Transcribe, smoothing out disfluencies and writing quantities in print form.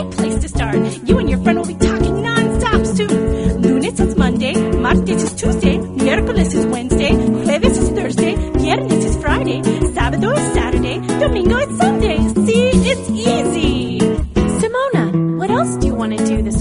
great place to start. You and your friend will be talking non-stop soon. Lunes is Monday, martes is Tuesday, miércoles is Wednesday, jueves is Thursday, viernes is Friday, sábado is Saturday, domingo is Sunday. See, it's easy. Simona, what else do you want to do this